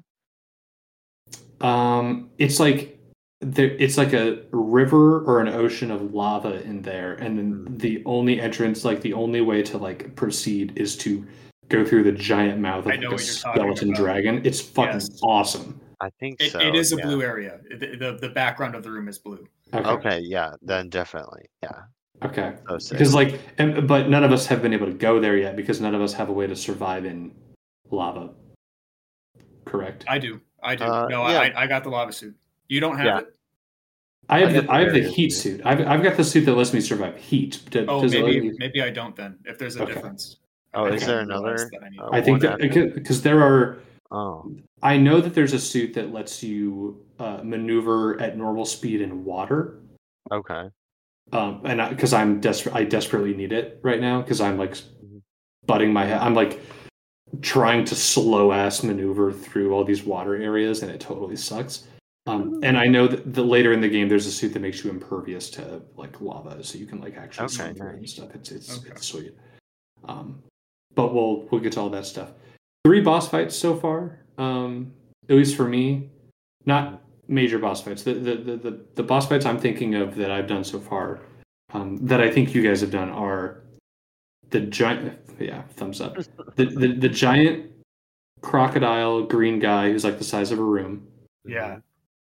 It's like it's like a river or an ocean of lava in there, and then Mm. the only entrance, like the only way to like proceed, is to go through the giant mouth of I know like a what you're talking skeleton about. dragon. It's fucking Yes. awesome. I think It, so. it is a yeah. blue area. The background of the room is blue. Okay, yeah, then definitely. Yeah. Okay. So sick. Because like, but none of us have been able to go there yet because none of us have a way to survive in lava. Correct. I do. No, yeah. I got the lava suit. You don't have Yeah. it? I have got the I have the barrier heat suit. suit. I've got the suit that lets me survive heat. Does it let me- Maybe I don't then. If there's a Okay. difference. Oh, I is didn't there realize another? that I need I think one that after? because there are. Oh, I know that there's a suit that lets you maneuver at normal speed in water. okay. And because I desperately need it right now because I'm like Mhm. butting my head. I'm like trying to slow ass maneuver through all these water areas, and it totally sucks. And I know that later in the game, there's a suit that makes you impervious to like lava, so you can like actually Okay, swim through it nice. and stuff. It's Okay. it's sweet. But we'll get to all that stuff. 3 boss fights so far, at least for me. Not major boss fights. The boss fights I'm thinking of that I've done so far, that I think you guys have done are the giant. Yeah, thumbs up. The giant crocodile green guy who's like the size of a room. Yeah.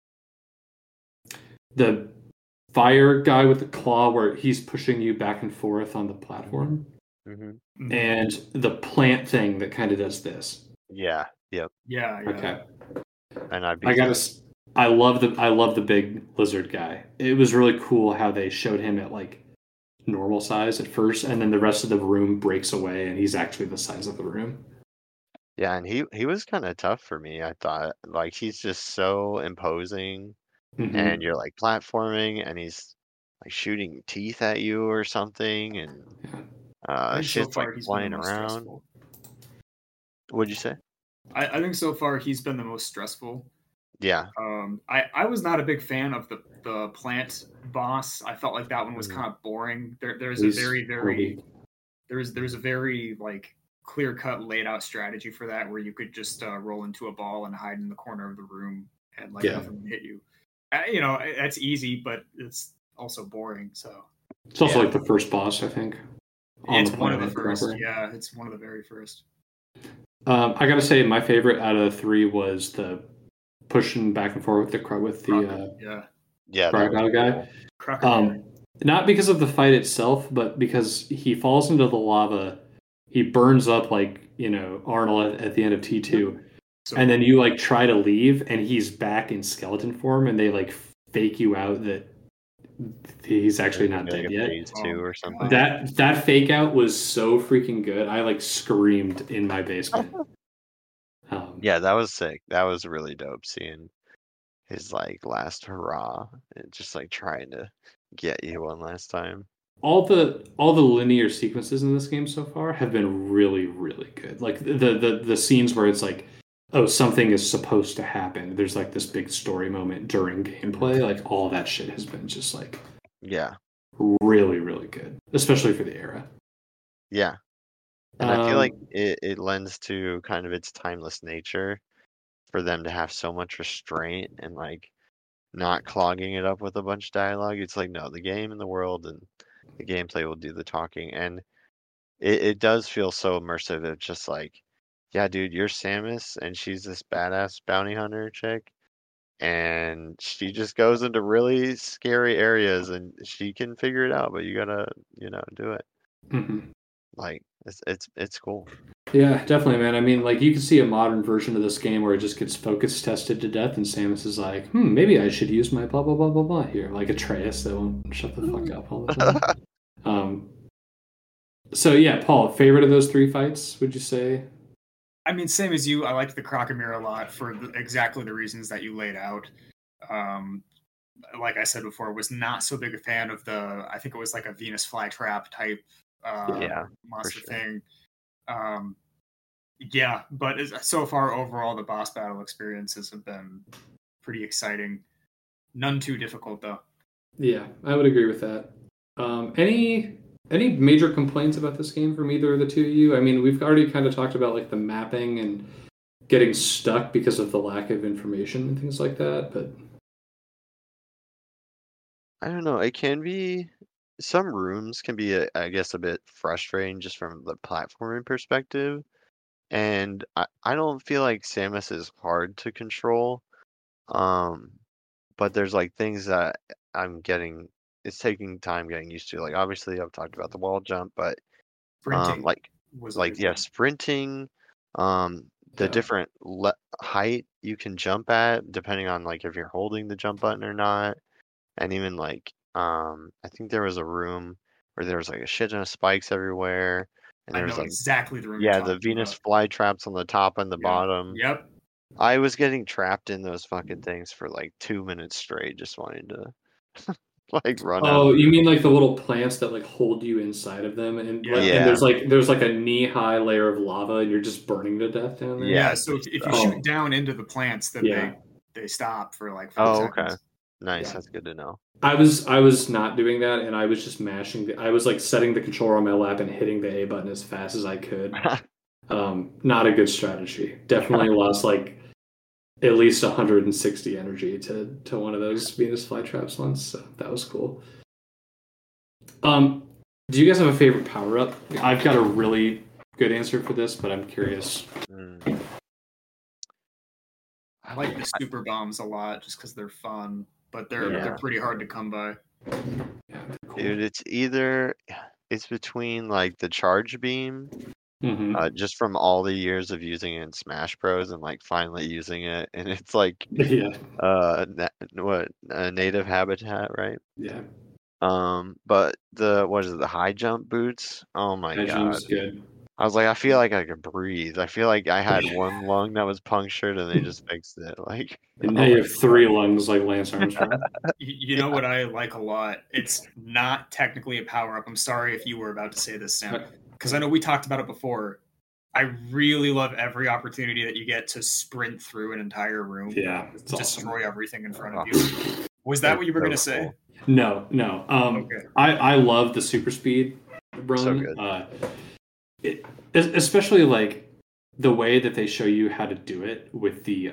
The fire guy with the claw where he's pushing you back and forth on the platform, hmm Mhm. and the plant thing that kind of does this. Yeah. Yep. Yeah. Okay. And I I beat gotta. that. I love the big lizard guy. It was really cool how they showed him at like normal size at first, and then the rest of the room breaks away, and he's actually the size of the room. Yeah, and he was kind of tough for me. I thought like he's just so imposing, Mm-hmm. and you're like platforming, and he's like shooting teeth at you or something, and I think so shit's like far he's been flying the most around. stressful. What'd you say? I think so far he's been the most stressful. Yeah. I was not a big fan of the plant boss. I felt like that one was Mhm. kind of boring. There's He's a very Kirby. there's a very like clear cut laid out strategy for that where you could just roll into a ball and hide in the corner of the room and like Yeah. nothing would hit you. That's easy, but it's also boring. So It's also Yeah. like the first boss, I think. on it's the one of the planet first. proper. Yeah, it's one of the very first. I gotta say, my favorite out of the 3 was the pushing back and forth with the Yeah, Yeah, that was crocodile guy. cool. Crocodile. Not because of the fight itself, but because he falls into the lava, he burns up like Arnold at the end of T2, So and then you like try to leave, and he's back in skeleton form, and they like fake you out that he's actually There's not gonna be dead like a yet. phase 2 Oh my or something. God. That fake out was so freaking good. I like screamed in my basement. Yeah, that was sick. That was really dope seeing his like last hurrah and just like trying to get you one last time. all the linear sequences in this game so far have been really good. Like the scenes where it's like, oh, something is supposed to happen. There's like this big story moment during gameplay. Like all that shit has been just like Yeah. really good, especially for the era. Yeah. And I feel like Um, it lends to kind of its timeless nature for them to have so much restraint and like not clogging it up with a bunch of dialogue. It's like, no, the game and the world and the gameplay will do the talking. And it does feel so immersive. It's just like, yeah, dude, you're Samus and she's this badass bounty hunter chick. And she just goes into really scary areas and she can figure it out, but you gotta, do it. mhm. Like it's cool. Yeah, definitely, man. I mean, like you can see a modern version of this game where it just gets focus tested to death, and Samus is like, maybe I should use my blah blah blah blah blah here, like Atreus that won't shut the fuck up all the time. So yeah, Paul, favorite of those 3 fights? Would you say? I mean, same as you. I liked the Crocomere a lot for exactly the reasons that you laid out. Um, like I said before, was not so big a fan of I think it was like a Venus flytrap type Yeah, for monster sure. thing. Um, yeah, but so far overall, the boss battle experiences have been pretty exciting. None too difficult though. Yeah, I would agree with that. Any major complaints about this game from either of the two of you? I mean, we've already kind of talked about like the mapping and getting stuck because of the lack of information and things like that, but I don't know. It can be some rooms can be, I guess, a bit frustrating just from the platforming perspective. And I don't feel like Samus is hard to control. Um, but there's like things that it's taking time getting used to. Like obviously I've talked about the wall jump, but Sprinting like was a big yeah, one. sprinting, the yeah. different height you can jump at depending on like if you're holding the jump button or not, and even like I think there was a room where there was like a shit ton of spikes everywhere, and I there was know like exactly the room you're yeah, the talking Venus about. fly traps on the top and the Yep. bottom. Yep. I was getting trapped in those fucking things for like 2 minutes straight, just wanting to like run out of Oh, the you mean room. like the little plants that like hold you inside of them, and Yeah. and Yeah, there's like a knee-high layer of lava, and you're just burning to death down there? Yeah. yeah, So just if you shoot Oh, down into the plants, then yeah. they stop for like 5 seconds. oh, okay. Nice, Yeah. that's good to know. I was not doing that, and I was just I was like setting the controller on my lap and hitting the A button as fast as I could. Not a good strategy. Definitely lost like at least 160 energy to one of those Venus flytraps once. So that was cool. Um, do you guys have a favorite power up? I've got a really good answer for this, but I'm curious. Mm. I like the super bombs a lot just because they're fun, but they're Yeah, pretty hard to come by. Yeah, cool. dude, it's between like the charge beam, Mm-hmm. just from all the years of using it in Smash Bros. And like finally using it, and it's like Yeah, native habitat, right? yeah. But what is it, the high jump boots? Oh my That God. jump's good. I was like, I feel like I could breathe. I feel like I had one lung that was punctured and they just fixed it. Like, And now oh you my have three lungs like Lance Armstrong. You know God. what I like a lot? It's not technically a power up. I'm sorry if you were about to say this, Sam, because I know we talked about it before. I really love every opportunity that you get to sprint through an entire room, Yeah, it's destroy awesome. everything in front Oh, of you. Was that it's what you were so going to say? cool. No, no. Okay. I love the super speed So run. good. Especially like the way that they show you how to do it with the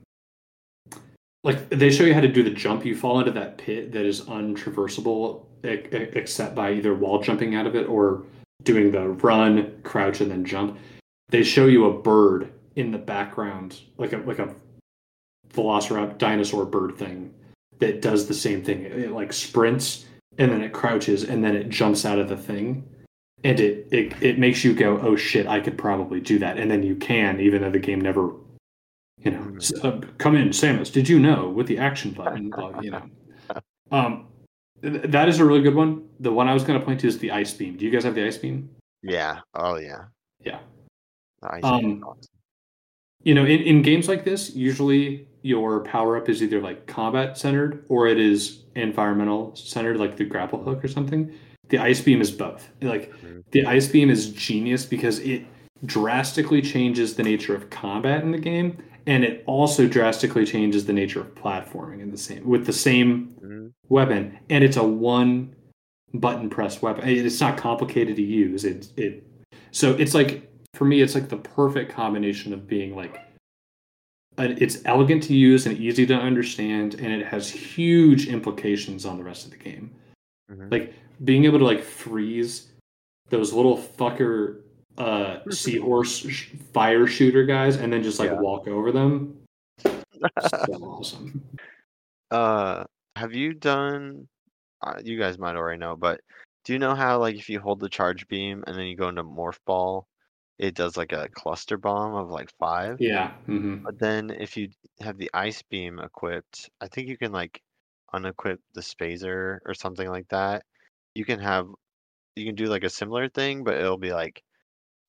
like they show you how to do the jump. You fall into that pit that is untraversable except by either wall jumping out of it or doing the run, crouch, and then jump. They show you a bird in the background, like a Velociraptor dinosaur bird thing that does the same thing. It like sprints and then it crouches and then it jumps out of the thing. And it makes you go, oh shit, I could probably do that. And then you can, even though the game never, Mhm. come in, Samus, did you know with the action button, Um, that is a really good one. The one I was going to point to is the ice beam. Do you guys have the ice beam? Yeah. Oh yeah. Yeah. The ice beam is Um, awesome. in games like this, usually your power up is either like combat centered or it is environmental centered, like the grapple hook or something. The ice beam is both. Like Mhm. the ice beam is genius because it drastically changes the nature of combat in the game, and it also drastically changes the nature of platforming in the same with the same Mhm. weapon, and it's a one button press weapon. It's not complicated to use. So it's like for me, it's like the perfect combination of being like it's elegant to use and easy to understand, and it has huge implications on the rest of the game. Mhm. Like being able to like freeze those little fucker seahorse fire shooter guys and then just like Yeah. walk over them. So awesome. Have you done? You guys might already know, but do you know how like if you hold the charge beam and then you go into morph ball, it does like a cluster bomb of like 5? Yeah. Mm-hmm. But then if you have the ice beam equipped, I think you can like unequip the spazer or something like that. You can have you can do like a similar thing, but it'll be like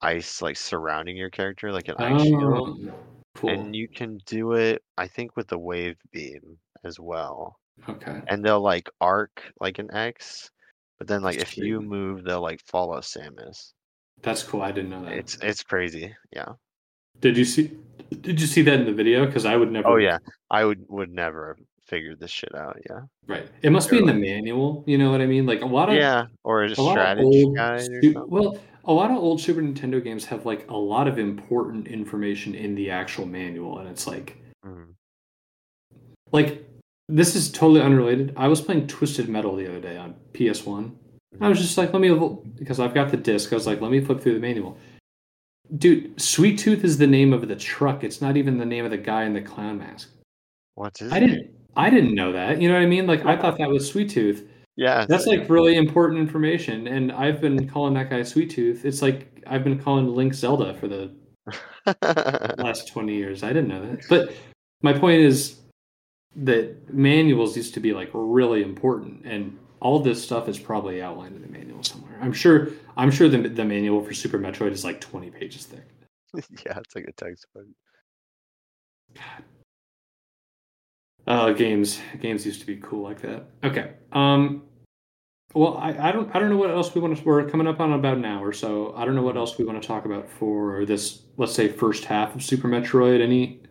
ice like surrounding your character, like an ice shield. Cool. And you can do it, I think, with the wave beam as well. Okay. And they'll like arc like an X, but then like if Sweet. you move, they'll like follow Samus. That's cool. I didn't know that. It's crazy. Yeah. Did you see that in the video? Because I would never. Oh yeah. I would never have figured this shit out. Yeah. Right. It must be in the manual. You know what I mean? Like a lot of or a a lot of strategy old guide or something. well, a lot of old Super Nintendo games have like a lot of important information in the actual manual, and it's like, like this is totally unrelated. I was playing Twisted Metal the other day on PS1. I was just like, because I've got the disc. I was like, let me flip through the manual. Dude, Sweet Tooth is the name of the truck. It's not even the name of the guy in the clown mask. What's his name? I didn't know that. You know what I mean? Like I thought that was Sweet Tooth. Yeah. That's like really important information. And I've been calling that guy Sweet Tooth. It's like I've been calling Link Zelda for the last 20 years. I didn't know that. But my point is that manuals used to be like really important, and all this stuff is probably outlined in the manual somewhere. I'm sure the manual for Super Metroid is like 20 pages thick. Yeah, it's like a textbook. God. Games used to be cool like that. Okay. Well, I don't know what else we want to. We're coming up on about an hour, so I don't know what else we want to talk about for this. Let's say first half of Super Metroid. Anything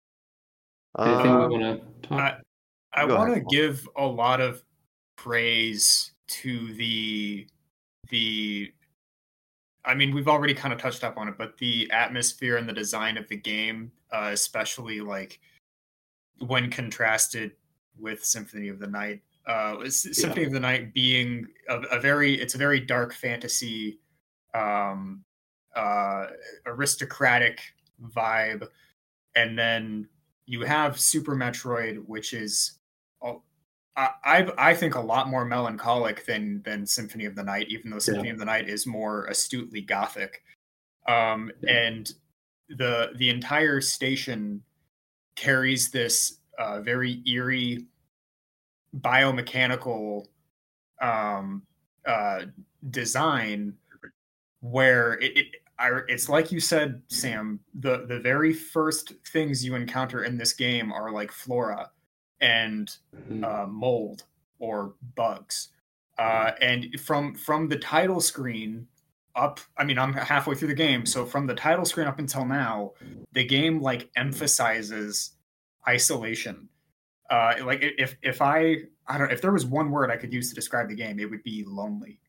we want to talk? I want to give a lot of praise to the. I mean, we've already kind of touched up on it, but the atmosphere and the design of the game, especially like when contrasted with Symphony of the Night. Symphony of the Night being a very dark fantasy, aristocratic vibe, and then you have Super Metroid, which is, I think, a lot more melancholic than Symphony of the Night, even though Symphony of the Night is more astutely gothic, and the entire station carries this very eerie biomechanical design where it's like you said, Sam, the very first things you encounter in this game are like flora and mold or bugs, and from the title screen up, I mean, I'm halfway through the game, so from the title screen up until now, the game like emphasizes isolation. Like if there was one word I could use to describe the game, it would be lonely.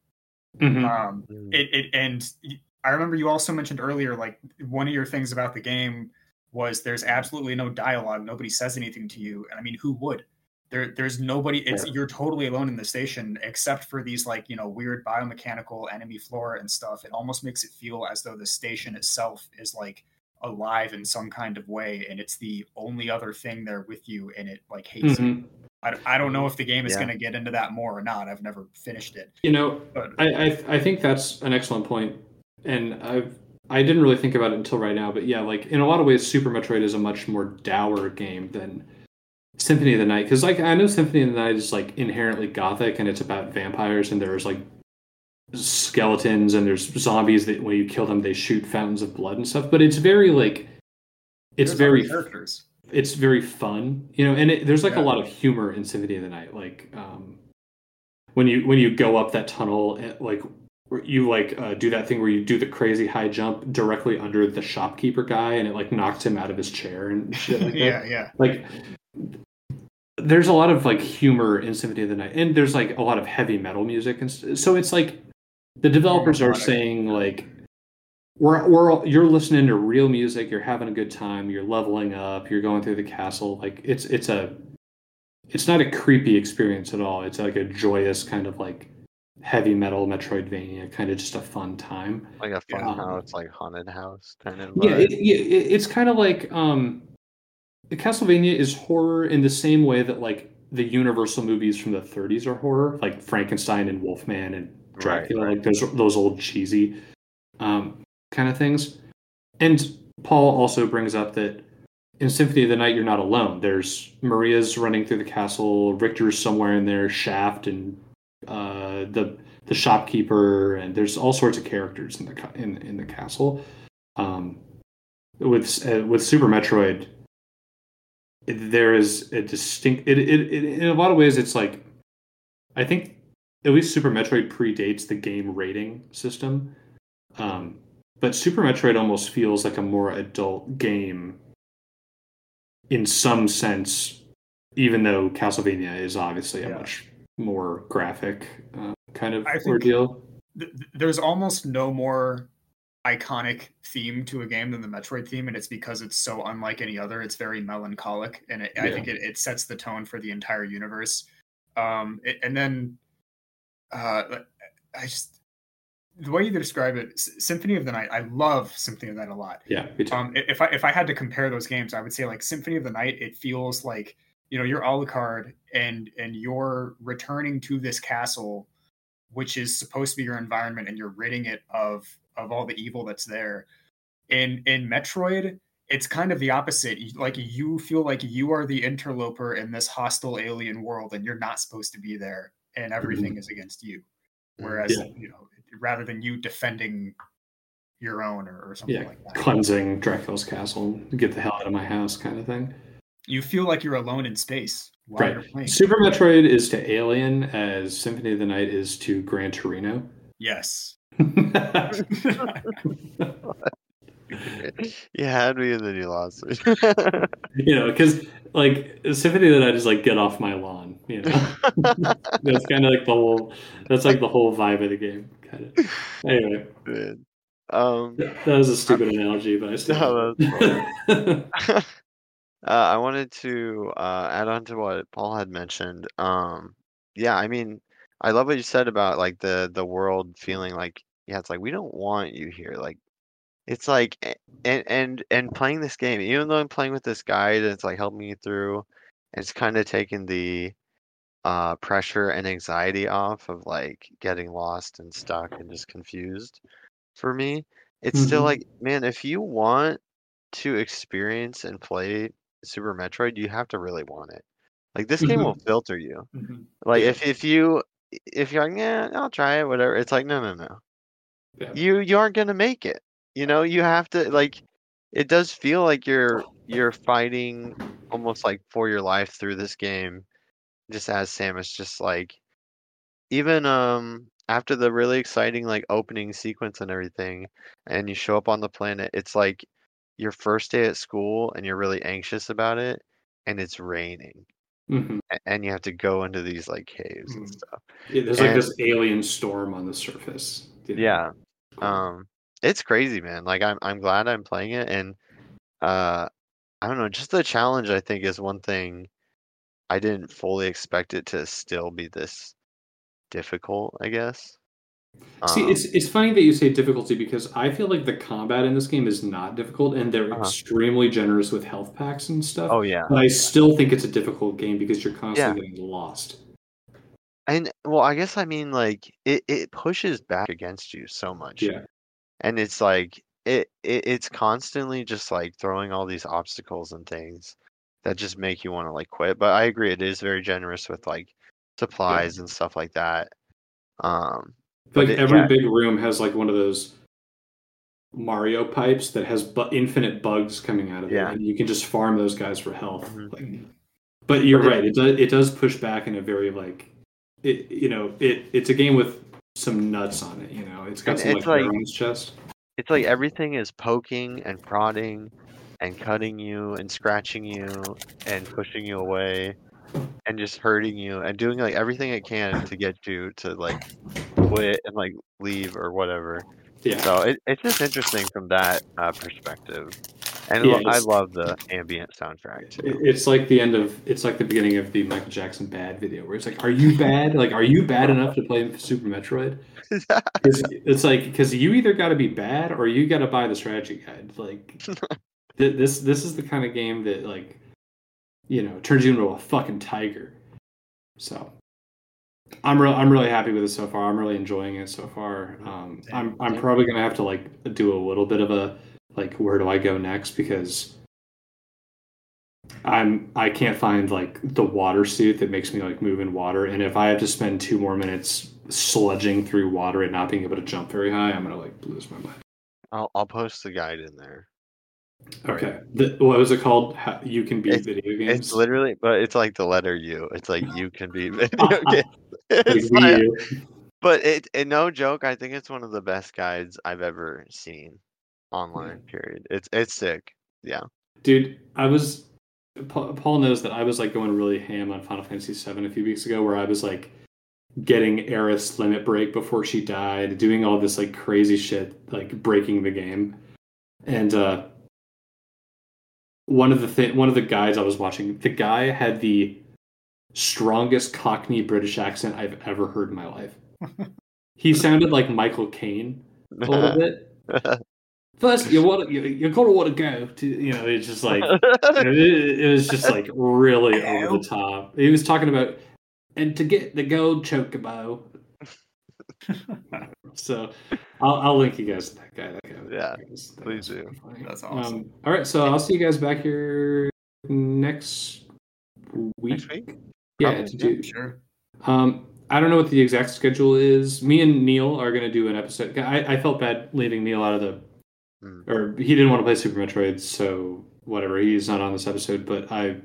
And I remember you also mentioned earlier, like one of your things about the game was there's absolutely no dialogue. Nobody says anything to you. And I mean, who would? There's nobody. You're totally alone in the station, except for these like, weird biomechanical enemy flora and stuff. It almost makes it feel as though the station itself is like alive in some kind of way, and it's the only other thing there with you, and it like hates you. I don't know if the game is going to get into that more or not. I've never finished it. But I think that's an excellent point, and I didn't really think about it until right now. But yeah, like in a lot of ways, Super Metroid is a much more dour game than Symphony of the Night, because like I know Symphony of the Night is like inherently gothic, and it's about vampires, and there's like skeletons, and there's zombies that when you kill them, they shoot fountains of blood and stuff. But it's very like it's very characters. It's very fun, and there's like a lot of humor in Symphony of the Night. Like when you go up that tunnel, like you like do that thing where you do the crazy high jump directly under the shopkeeper guy, and it like knocks him out of his chair and shit like that. Yeah. Like there's a lot of like humor in Symphony of the Night, and there's like a lot of heavy metal music, and so it's like the developers are saying like you're listening to real music, you're having a good time, you're leveling up, you're going through the castle. Like it's not a creepy experience at all. It's like a joyous kind of like heavy metal Metroidvania, kind of just a fun time. Like a fun house, like haunted house kind of. It's kind of like the Castlevania is horror in the same way that like the Universal movies from the 30s are horror, like Frankenstein and Wolfman and Dracula, like those old cheesy kind of things. And Paul also brings up that in Symphony of the Night, you're not alone. There's Maria's running through the castle, Richter's somewhere in there, Shaft and the shopkeeper, and there's all sorts of characters in the castle. With Super Metroid, there is a distinct. It in a lot of ways, it's like, I think at least Super Metroid predates the game rating system. But Super Metroid almost feels like a more adult game in some sense, even though Castlevania is obviously a much more graphic kind of ordeal. There's almost no more iconic theme to a game than the Metroid theme, and it's because it's so unlike any other. It's very melancholic, and I think it sets the tone for the entire universe. And then the way you describe it, Symphony of the Night, I love Symphony of the Night a lot. Yeah, me too. If I had to compare those games, I would say like Symphony of the Night, it feels like, you're Alucard and you're returning to this castle, which is supposed to be your environment, and you're ridding it of all the evil that's there. In Metroid, it's kind of the opposite. Like, you feel like you are the interloper in this hostile alien world, and you're not supposed to be there, and everything is against you. Whereas, rather than you defending your own or something like that. Cleansing Dracula's castle, get the hell out of my house kind of thing. You feel like you're alone in space while you're playing. Super Metroid is to Alien as Symphony of the Night is to Gran Torino. Yes. You had me and then you lost me. Because like Symphony of the Night is like, get off my lawn. That's kind of like the whole vibe of the game. Kind of. Anyway, that was a stupid analogy, but I still. I wanted to add on to what Paul had mentioned. I mean, I love what you said about like the world feeling like, it's like, we don't want you here. Like, it's like, and playing this game, even though I'm playing with this guide and it's like helping me through, it's kind of taking the pressure and anxiety off of like getting lost and stuck and just confused for me. It's still like, man, if you want to experience and play Super Metroid, you have to really want it. Like, this game will filter you. Like, if you're like, yeah, I'll try it, whatever. It's like, no. Yeah. You aren't gonna make it. You have to, like, it does feel like you're fighting almost like for your life through this game. Just as Samus, just like, even after the really exciting like opening sequence and everything, and you show up on the planet, it's like your first day at school and you're really anxious about it, and it's raining, and you have to go into these like caves and stuff. Yeah, there's like this alien storm on the surface. Yeah, it's crazy, man. Like, I'm glad I'm playing it, and I don't know, just the challenge, I think, is one thing I didn't fully expect it to still be this difficult, I guess. See, it's funny that you say difficulty, because I feel like the combat in this game is not difficult, and they're extremely generous with health packs and stuff. Oh yeah. But I still think it's a difficult game because you're constantly getting lost. And well, I guess I mean, like, it pushes back against you so much. Yeah. And it's like it's constantly just like throwing all these obstacles and things that just make you want to like quit. But I agree, it is very generous with like supplies and stuff like that. Like, every big room has like one of those Mario pipes that has infinite bugs coming out of it, and you can just farm those guys for health. But you're right; it does push back in a very like, it's a game with some nuts on it. It's got some hair on its chest. It's like everything is poking and prodding and cutting you and scratching you and pushing you away and just hurting you and doing like everything it can to get you to like quit and like leave or whatever. Yeah. So it's just interesting from that perspective. And I love the ambient soundtrack too. It's like the beginning of the Michael Jackson Bad video, where it's like, are you bad? Like, are you bad enough to play Super Metroid? It's like, because you either got to be bad or you got to buy the strategy guide. Like, this is the kind of game that, like, turns you into a fucking tiger. So I'm really happy with it so far. I'm really enjoying it so far. I'm probably gonna have to like do a little bit of a like, where do I go next? Because I can't find like the water suit that makes me like move in water, and if I have to spend 2 more minutes sludging through water and not being able to jump very high, I'm gonna like lose my mind. I'll post the guide in there. Okay, what was it called? How, you can beat video games. It's literally, but it's like the letter U. It's like you can beat video games. Like It's Wii like, U. but no joke. I think it's one of the best guides I've ever seen online. Period. It's sick. Yeah. Dude, Paul knows that I was like going really ham on Final Fantasy VII a few weeks ago, where I was like getting Aerith's limit break before she died, doing all this like crazy shit, like breaking the game. And one of the guys I was watching, the guy had the strongest Cockney British accent I've ever heard in my life. He sounded like Michael Caine a little bit. First, you're gonna want to go to, it's just like it was just like really over the top. He was talking about and to get the gold chocobo. So I'll link you guys to that guy. Yeah, please do. That's awesome. All right, so I'll see you guys back here next week. Next week? Yeah, Sure. I don't know what the exact schedule is. Me and Neil are going to do an episode. I felt bad leaving Neil out of the, or he didn't want to play Super Metroid, so whatever. He's not on this episode, but I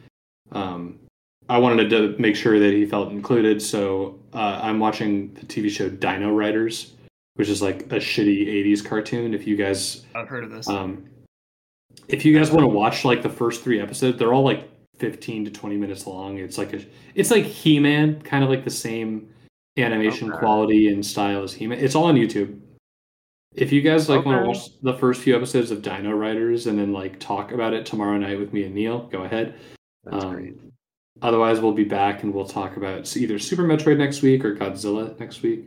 wanted to make sure that he felt included. So I'm watching the TV show Dino Riders, which is like a shitty '80s cartoon. If you guys, I've heard of this. If you guys want to watch like the first 3 episodes, they're all like 15 to 20 minutes long. It's like He-Man, kind of like the same animation quality and style as He-Man. It's all on YouTube. If you guys want to watch the first few episodes of Dino Riders and then like talk about it tomorrow night with me and Neil, go ahead. That's great. Otherwise, we'll be back and we'll talk about either Super Metroid next week or Godzilla next week.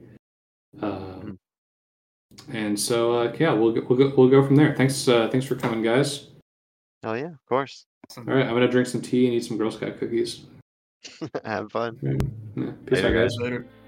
And so yeah, we'll go from there. Thanks for coming, guys. Oh yeah, of course. All right, I'm gonna drink some tea and eat some Girl Scout cookies. Have fun. Yeah, peace out, guys. Later.